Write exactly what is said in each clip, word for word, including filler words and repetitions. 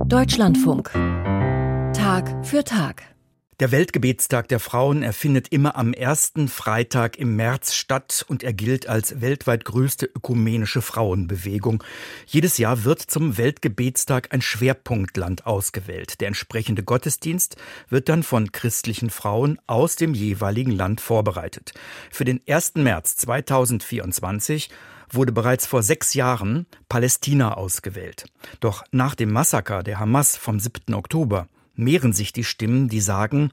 Deutschlandfunk. Tag für Tag. Der Weltgebetstag der Frauen, er findet immer am ersten Freitag im März statt und er gilt als weltweit größte ökumenische Frauenbewegung. Jedes Jahr wird zum Weltgebetstag ein Schwerpunktland ausgewählt. Der entsprechende Gottesdienst wird dann von christlichen Frauen aus dem jeweiligen Land vorbereitet. Für den ersten März zweitausendvierundzwanzig wurde bereits vor sechs Jahren Palästina ausgewählt. Doch nach dem Massaker der Hamas vom siebten Oktober mehren sich die Stimmen, die sagen,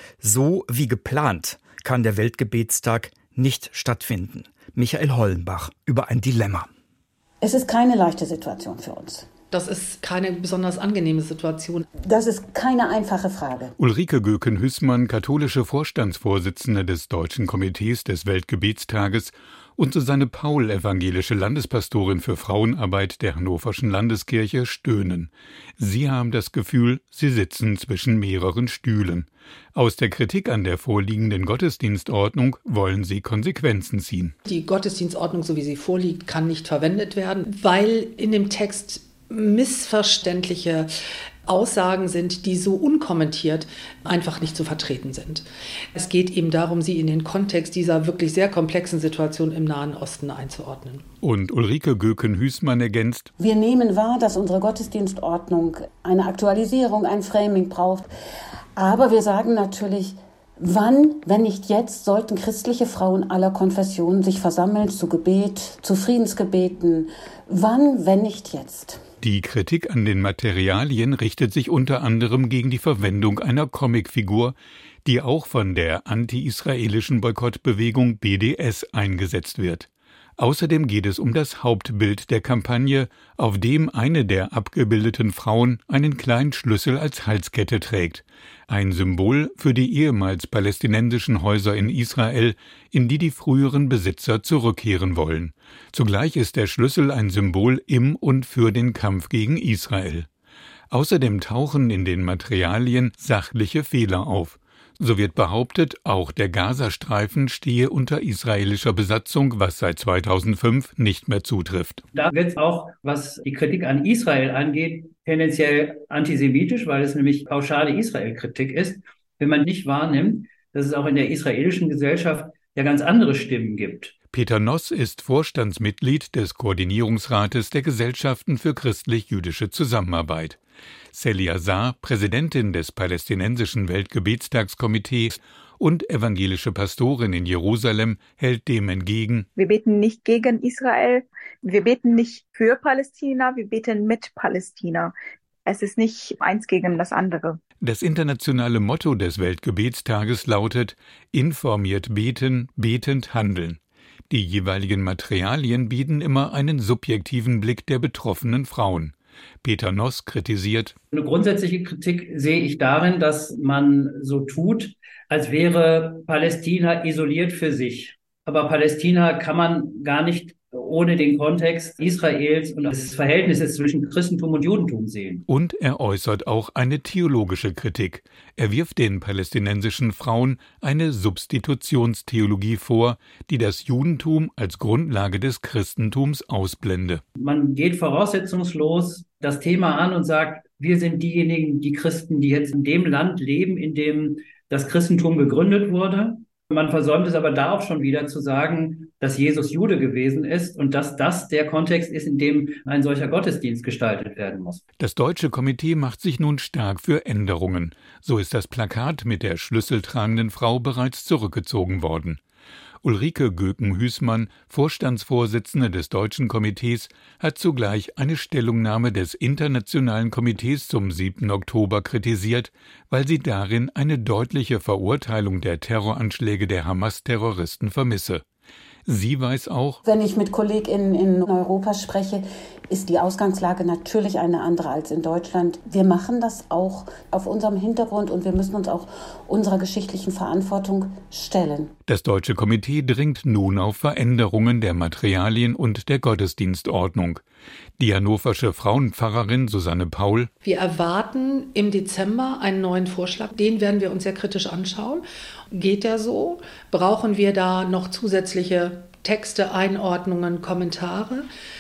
so wie geplant kann der Weltgebetstag nicht stattfinden. Michael Hollenbach über ein Dilemma. Es ist keine leichte Situation für uns. Das ist keine besonders angenehme Situation. Das ist keine einfache Frage. Ulrike Göken-Hüßmann, katholische Vorstandsvorsitzende des Deutschen Komitees des Weltgebetstages und Susanne Paul, evangelische Landespastorin für Frauenarbeit der Hannoverschen Landeskirche, stöhnen. Sie haben das Gefühl, sie sitzen zwischen mehreren Stühlen. Aus der Kritik an der vorliegenden Gottesdienstordnung wollen sie Konsequenzen ziehen. Die Gottesdienstordnung, so wie sie vorliegt, kann nicht verwendet werden, weil in dem Text missverständliche Aussagen sind, die so unkommentiert einfach nicht zu vertreten sind. Es geht eben darum, sie in den Kontext dieser wirklich sehr komplexen Situation im Nahen Osten einzuordnen. Und Ulrike Göken-Hüßmann ergänzt: Wir nehmen wahr, dass unsere Gottesdienstordnung eine Aktualisierung, ein Framing braucht. Aber wir sagen natürlich, wann, wenn nicht jetzt, sollten christliche Frauen aller Konfessionen sich versammeln zu Gebet, zu Friedensgebeten. Wann, wenn nicht jetzt? Die Kritik an den Materialien richtet sich unter anderem gegen die Verwendung einer Comicfigur, die auch von der anti-israelischen Boykottbewegung B D S eingesetzt wird. Außerdem geht es um das Hauptbild der Kampagne, auf dem eine der abgebildeten Frauen einen kleinen Schlüssel als Halskette trägt. Ein Symbol für die ehemals palästinensischen Häuser in Israel, in die die früheren Besitzer zurückkehren wollen. Zugleich ist der Schlüssel ein Symbol im und für den Kampf gegen Israel. Außerdem tauchen in den Materialien sachliche Fehler auf. So wird behauptet, auch der Gazastreifen stehe unter israelischer Besatzung, was seit zweitausendfünf nicht mehr zutrifft. Da wird es auch, was die Kritik an Israel angeht, tendenziell antisemitisch, weil es nämlich pauschale Israel-Kritik ist, wenn man nicht wahrnimmt, dass es auch in der israelischen Gesellschaft ja ganz andere Stimmen gibt. Peter Noss ist Vorstandsmitglied des Koordinierungsrates der Gesellschaften für christlich-jüdische Zusammenarbeit. Celia Saar, Präsidentin des Palästinensischen Weltgebetstagskomitees und evangelische Pastorin in Jerusalem, hält dem entgegen: Wir beten nicht gegen Israel, wir beten nicht für Palästina, wir beten mit Palästina. Es ist nicht eins gegen das andere. Das internationale Motto des Weltgebetstages lautet: Informiert beten, betend handeln. Die jeweiligen Materialien bieten immer einen subjektiven Blick der betroffenen Frauen. Peter Noss kritisiert: Eine grundsätzliche Kritik sehe ich darin, dass man so tut, als wäre Palästina isoliert für sich. Aber Palästina kann man gar nicht ohne den Kontext Israels und des Verhältnisses zwischen Christentum und Judentum sehen. Und er äußert auch eine theologische Kritik. Er wirft den palästinensischen Frauen eine Substitutionstheologie vor, die das Judentum als Grundlage des Christentums ausblende. Man geht voraussetzungslos das Thema an und sagt, wir sind diejenigen, die Christen, die jetzt in dem Land leben, in dem das Christentum gegründet wurde. Man versäumt es aber da auch schon wieder zu sagen, dass Jesus Jude gewesen ist und dass das der Kontext ist, in dem ein solcher Gottesdienst gestaltet werden muss. Das Deutsche Komitee macht sich nun stark für Änderungen. So ist das Plakat mit der schlüsseltragenden Frau bereits zurückgezogen worden. Ulrike Göken-Hüßmann, Vorstandsvorsitzende des Deutschen Komitees, hat zugleich eine Stellungnahme des Internationalen Komitees zum siebten Oktober kritisiert, weil sie darin eine deutliche Verurteilung der Terroranschläge der Hamas-Terroristen vermisse. Sie weiß auch: Wenn ich mit KollegInnen in Europa spreche, ist die Ausgangslage natürlich eine andere als in Deutschland. Wir machen das auch auf unserem Hintergrund und wir müssen uns auch unserer geschichtlichen Verantwortung stellen. Das Deutsche Komitee dringt nun auf Veränderungen der Materialien und der Gottesdienstordnung. Die hannoversche Frauenpfarrerin Susanne Paul: Wir erwarten im Dezember einen neuen Vorschlag. Den werden wir uns sehr kritisch anschauen. Geht der so? Brauchen wir da noch zusätzliche Texte, Einordnungen, Kommentare?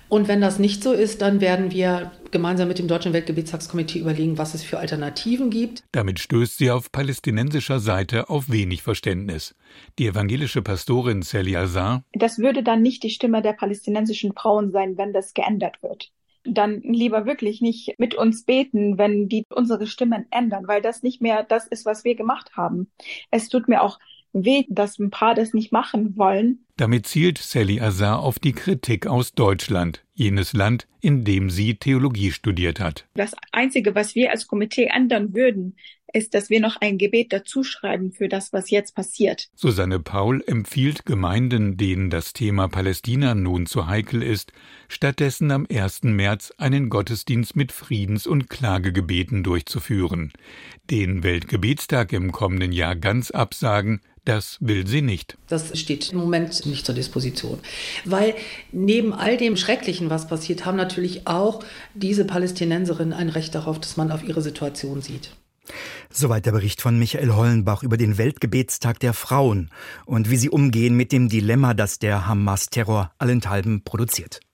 Und wenn das nicht so ist, dann werden wir gemeinsam mit dem Deutschen Weltgebetstagskomitee überlegen, was es für Alternativen gibt. Damit stößt sie auf palästinensischer Seite auf wenig Verständnis. Die evangelische Pastorin Sally Azar: Das würde dann nicht die Stimme der palästinensischen Frauen sein, wenn das geändert wird. Dann lieber wirklich nicht mit uns beten, wenn die unsere Stimmen ändern, weil das nicht mehr das ist, was wir gemacht haben. Es tut mir auch weh, dass ein paar das nicht machen wollen. Damit zielt Sally Azar auf die Kritik aus Deutschland, jenes Land, in dem sie Theologie studiert hat. Das Einzige, was wir als Komitee ändern würden, ist, dass wir noch ein Gebet dazuschreiben für das, was jetzt passiert. Susanne Paul empfiehlt Gemeinden, denen das Thema Palästina nun zu heikel ist, stattdessen am ersten März einen Gottesdienst mit Friedens- und Klagegebeten durchzuführen. Den Weltgebetstag im kommenden Jahr ganz absagen, das will sie nicht. Das steht im Moment nicht zur Disposition. Weil neben all dem Schrecklichen, was passiert, haben natürlich auch diese Palästinenserinnen ein Recht darauf, dass man auf ihre Situation sieht. Soweit der Bericht von Michael Hollenbach über den Weltgebetstag der Frauen und wie sie umgehen mit dem Dilemma, das der Hamas-Terror allenthalben produziert.